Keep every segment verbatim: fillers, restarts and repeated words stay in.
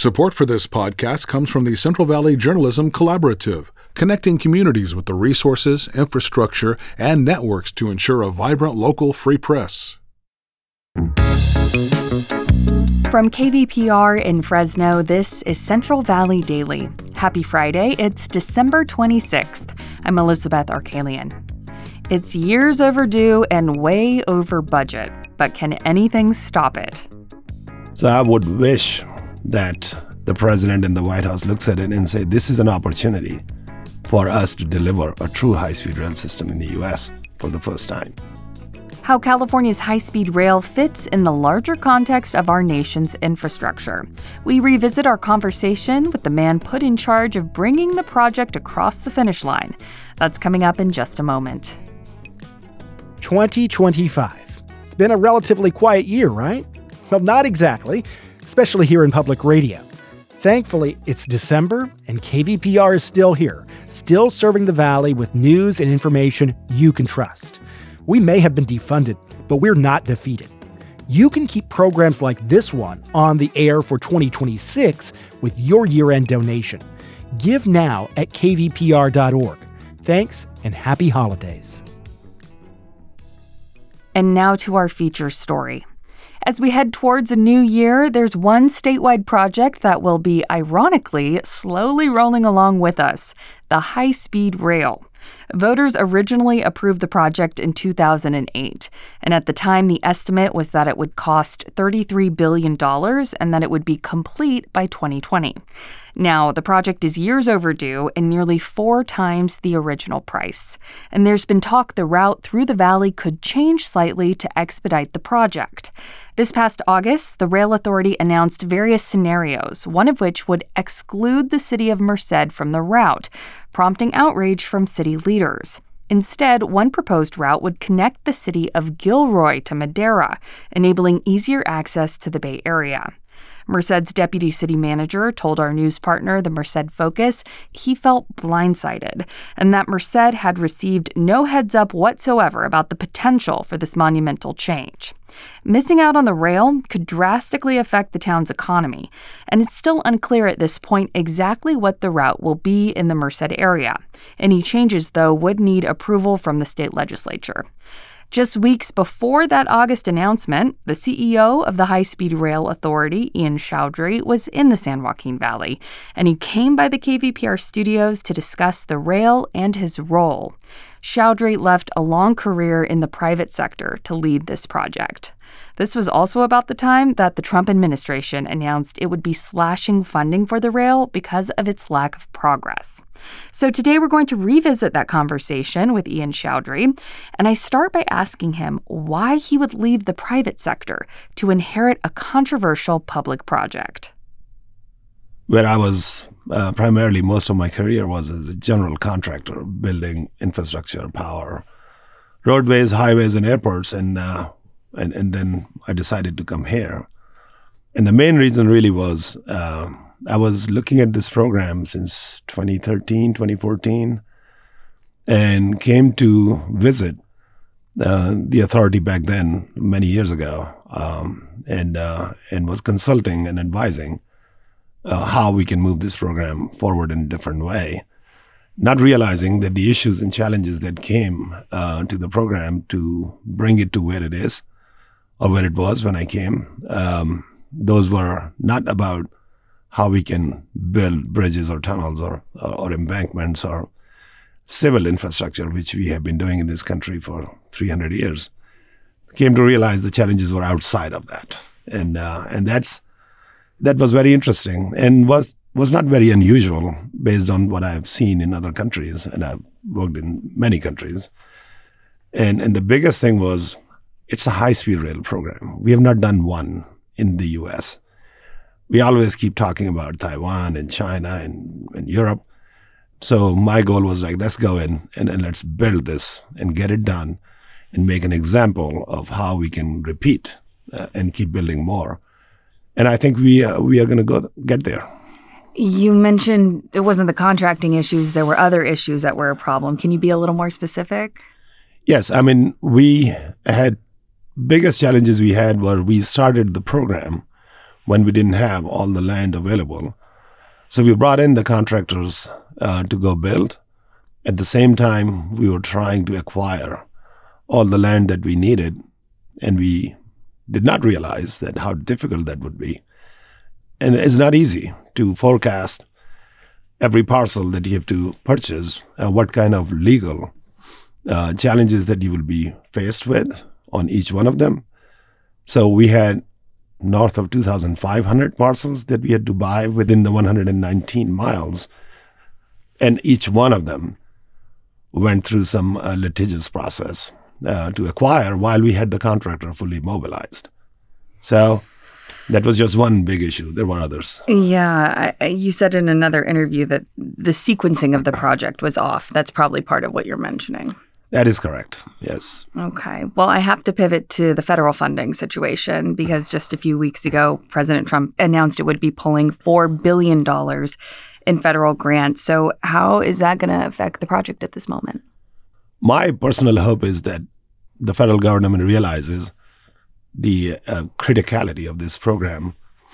Support for this podcast comes from the Central Valley Journalism Collaborative, connecting communities with the resources, infrastructure, and networks to ensure a vibrant local free press. From K V P R in Fresno, this is Central Valley Daily. Happy Friday, it's December twenty-sixth. I'm Elizabeth Arkalian. It's years overdue and way over budget, but can anything stop it? So I would wish that the president and the White House looks at it and say, this is an opportunity for us to deliver a true high-speed rail system in the U S for the first time. How California's high-speed rail fits in the larger context of our nation's infrastructure. We revisit our conversation with the man put in charge of bringing the project across the finish line. That's coming up in just a moment. twenty twenty-five. It's been a relatively quiet year, right? Well, not exactly, especially here in public radio. Thankfully, it's December, and K V P R is still here, still serving the Valley with news and information you can trust. We may have been defunded, but we're not defeated. You can keep programs like this one on the air for twenty twenty-six with your year-end donation. Give now at k v p r dot org. Thanks, and happy holidays. And now to our feature story. As we head towards a new year, there's one statewide project that will be, ironically, slowly rolling along with us, the high-speed rail. Voters originally approved the project in two thousand eight, and at the time the estimate was that it would cost thirty-three billion dollars and that it would be complete by twenty twenty. Now, the project is years overdue and nearly four times the original price. And there's been talk the route through the valley could change slightly to expedite the project. This past August, the Rail Authority announced various scenarios, one of which would exclude the city of Merced from the route, prompting outrage from city leaders. Instead, one proposed route would connect the city of Gilroy to Madera, enabling easier access to the Bay Area. Merced's deputy city manager told our news partner, the Merced Focus, he felt blindsided and that Merced had received no heads up whatsoever about the potential for this monumental change. Missing out on the rail could drastically affect the town's economy, and it's still unclear at this point exactly what the route will be in the Merced area. Any changes, though, would need approval from the state legislature. Just weeks before that August announcement, the C E O of the High-Speed Rail Authority, Ian Chowdhury, was in the San Joaquin Valley, and he came by the K V P R studios to discuss the rail and his role. Chowdhury left a long career in the private sector to lead this project. This was also about the time that the Trump administration announced it would be slashing funding for the rail because of its lack of progress. So today we're going to revisit that conversation with Ian Chowdhury, and I start by asking him why he would leave the private sector to inherit a controversial public project. Where I was uh, primarily, most of my career was as a general contractor, building infrastructure, power, roadways, highways, and airports, and uh, And, and then I decided to come here. And the main reason really was uh, I was looking at this program since twenty thirteen, twenty fourteen, and came to visit uh, the authority back then, many years ago, um, and uh, and was consulting and advising uh, how we can move this program forward in a different way, not realizing that the issues and challenges that came uh, to the program to bring it to where it is, or where it was when I came, um, those were not about how we can build bridges or tunnels or, or, or embankments or civil infrastructure, which we have been doing in this country for three hundred years. Came to realize the challenges were outside of that. And uh, and that's that was very interesting and was, was not very unusual based on what I've seen in other countries, and I've worked in many countries. And and the biggest thing was, it's a high-speed rail program. We have not done one in the U S. We always keep talking about Taiwan and China and, and Europe. So my goal was like, let's go in and, and let's build this and get it done and make an example of how we can repeat uh, and keep building more. And I think we uh, we are going to go get there. You mentioned it wasn't the contracting issues. There were other issues that were a problem. Can you be a little more specific? Yes. I mean, we had biggest challenges we had were we started the program when we didn't have all the land available. So we brought in the contractors uh, to go build. At the same time, we were trying to acquire all the land that we needed, and we did not realize that how difficult that would be. And it's not easy to forecast every parcel that you have to purchase, uh, what kind of legal uh, challenges that you will be faced with on each one of them. So we had north of two thousand five hundred parcels that we had to buy within the one hundred nineteen miles. And each one of them went through some uh, litigious process uh, to acquire while we had the contractor fully mobilized. So that was just one big issue. There were others. Yeah. I, you said in another interview that the sequencing of the project was off. That's probably part of what you're mentioning. That is correct. Yes. Okay. Well, I have to pivot to the federal funding situation because just a few weeks ago, President Trump announced it would be pulling four billion dollars in federal grants. So how is that going to affect the project at this moment? My personal hope is that the federal government realizes the uh, criticality of this program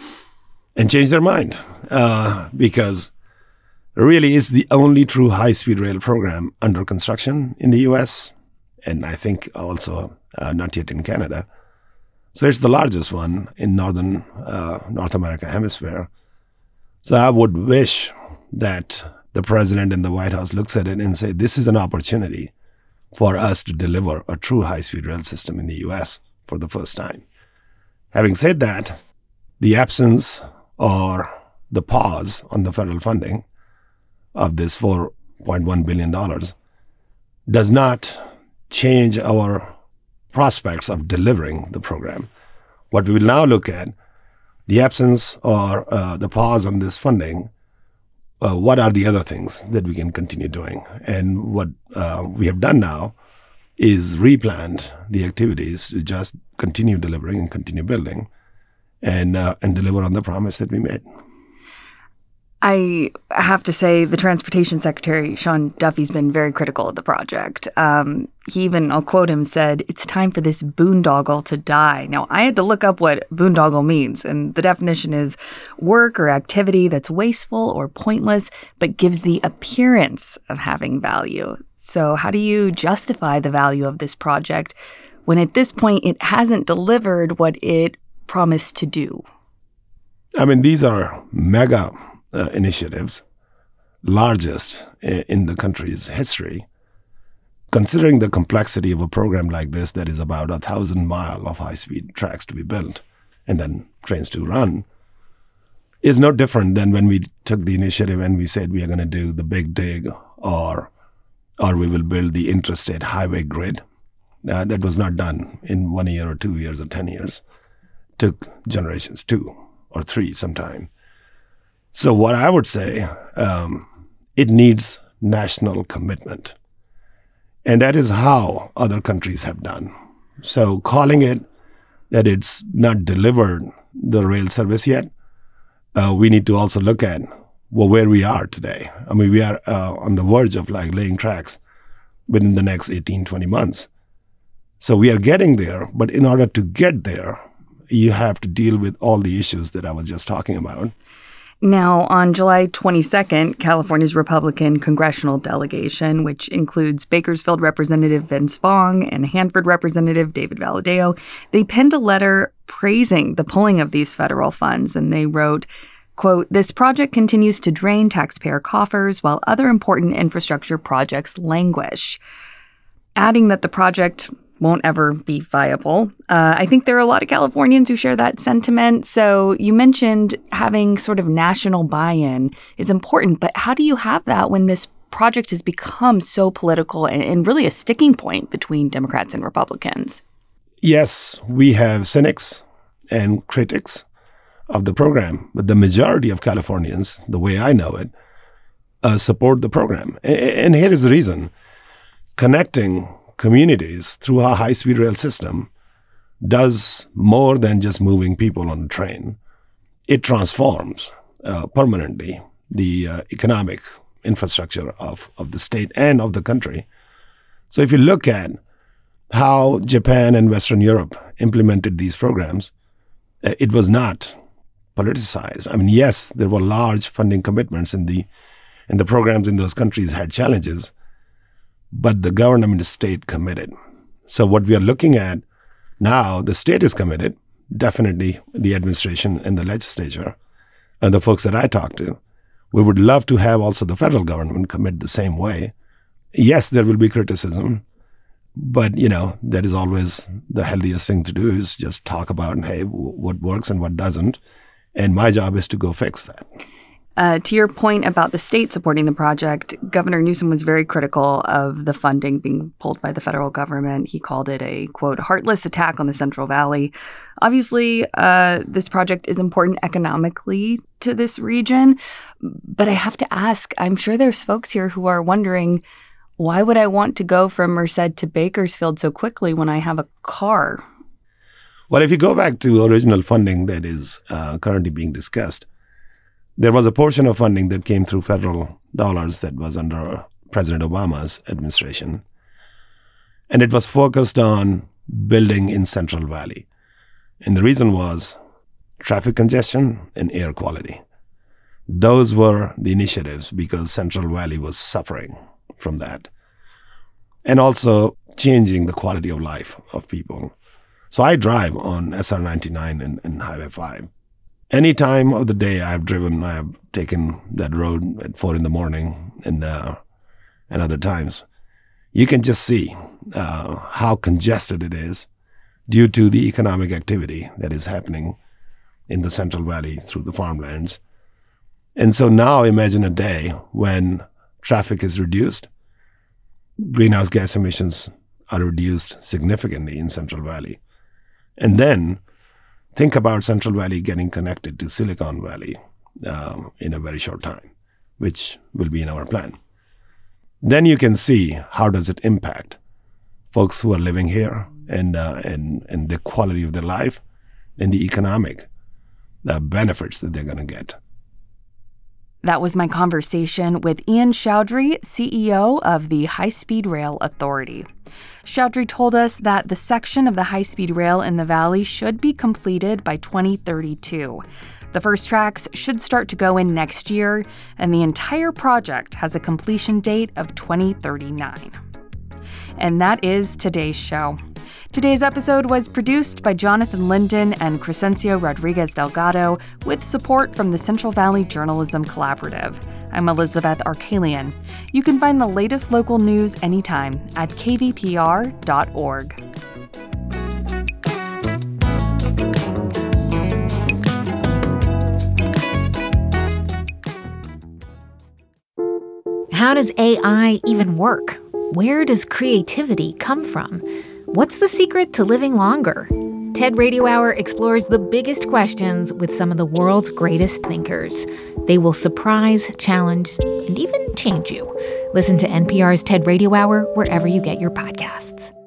and change their mind uh, because really it's the only true high-speed rail program under construction in the U S and I think also uh, not yet in Canada. So it's the largest one in northern uh, North America hemisphere. So I would wish that the president and the White House looks at it and say, this is an opportunity for us to deliver a true high-speed rail system in the U S for the first time. Having said that, the absence or the pause on the federal funding of this four point one billion dollars does not change our prospects of delivering the program. What we will now look at, the absence or uh, the pause on this funding, uh, what are the other things that we can continue doing? And what uh, we have done now is replanned the activities to just continue delivering and continue building and uh, and deliver on the promise that we made. I have to say the Transportation Secretary, Sean Duffy's been very critical of the project. Um, he even, I'll quote him, said, "It's time for this boondoggle to die." Now, I had to look up what boondoggle means, and the definition is work or activity that's wasteful or pointless, but gives the appearance of having value. So how do you justify the value of this project when at this point it hasn't delivered what it promised to do? I mean, these are mega Uh, initiatives, largest in the country's history. Considering the complexity of a program like this that is about a thousand mile of high-speed tracks to be built and then trains to run, is no different than when we took the initiative and we said we are going to do the big dig or or we will build the interstate highway grid. Uh, that was not done in one year or two years or ten years. It took generations, two or three sometime. So what I would say, um, it needs national commitment. And that is how other countries have done. So calling it that it's not delivered the rail service yet, uh, we need to also look at well, where we are today. I mean, we are uh, on the verge of like laying tracks within the next eighteen, twenty months. So we are getting there, but in order to get there, you have to deal with all the issues that I was just talking about. Now, on July twenty-second, California's Republican congressional delegation, which includes Bakersfield Representative Vince Vaughn and Hanford Representative David Valadao, they penned a letter praising the pulling of these federal funds, and they wrote, quote, "This project continues to drain taxpayer coffers while other important infrastructure projects languish," adding that the project won't ever be viable. Uh, I think there are a lot of Californians who share that sentiment. So you mentioned having sort of national buy-in is important, but how do you have that when this project has become so political and, and really a sticking point between Democrats and Republicans? Yes, we have cynics and critics of the program, but the majority of Californians, the way I know it, uh, support the program. And here is the reason. Connecting communities through a high-speed rail system does more than just moving people on a train. It transforms uh, permanently the uh, economic infrastructure of, of the state and of the country. So if you look at how Japan and Western Europe implemented these programs, uh, it was not politicized. I mean, yes, there were large funding commitments, and the and the programs in those countries had challenges, but the government stayed committed. So what we are looking at now, the state is committed, definitely the administration and the legislature, and the folks that I talk to. We would love to have also the federal government commit the same way. Yes, there will be criticism, but, you know, that is always the healthiest thing to do is just talk about, hey, what works and what doesn't. And my job is to go fix that. Uh, to your point about the state supporting the project, Governor Newsom was very critical of the funding being pulled by the federal government. He called it a, quote, heartless attack on the Central Valley. Obviously, uh, this project is important economically to this region. But I have to ask, I'm sure there's folks here who are wondering, why would I want to go from Merced to Bakersfield so quickly when I have a car? Well, if you go back to original funding that is uh, currently being discussed, there was a portion of funding that came through federal dollars that was under President Obama's administration. And it was focused on building in Central Valley. And the reason was traffic congestion and air quality. Those were the initiatives because Central Valley was suffering from that. And also changing the quality of life of people. So I drive on S R ninety-nine and, and Highway five. Any time of the day I've driven, I have taken that road at four in the morning and uh, and other times. You can just see uh, how congested it is due to the economic activity that is happening in the Central Valley through the farmlands. And so now imagine a day when traffic is reduced, greenhouse gas emissions are reduced significantly in Central Valley. And then think about Central Valley getting connected to Silicon Valley uh, in a very short time, which will be in our plan. Then you can see how does it impact folks who are living here and uh, and and the quality of their life and the economic uh, benefits that they're going to get. That was my conversation with Ian Chaudhry, C E O of the High Speed Rail Authority. Chaudhry told us that the section of the high-speed rail in the valley should be completed by twenty thirty-two. The first tracks should start to go in next year, and the entire project has a completion date of twenty thirty-nine. And that is today's show. Today's episode was produced by Jonathan Linden and Crescencio Rodriguez Delgado with support from the Central Valley Journalism Collaborative. I'm Elizabeth Arkalian. You can find the latest local news anytime at k v p r dot org. How does A I even work? Where does creativity come from? What's the secret to living longer? TED Radio Hour explores the biggest questions with some of the world's greatest thinkers. They will surprise, challenge, and even change you. Listen to N P R's TED Radio Hour wherever you get your podcasts.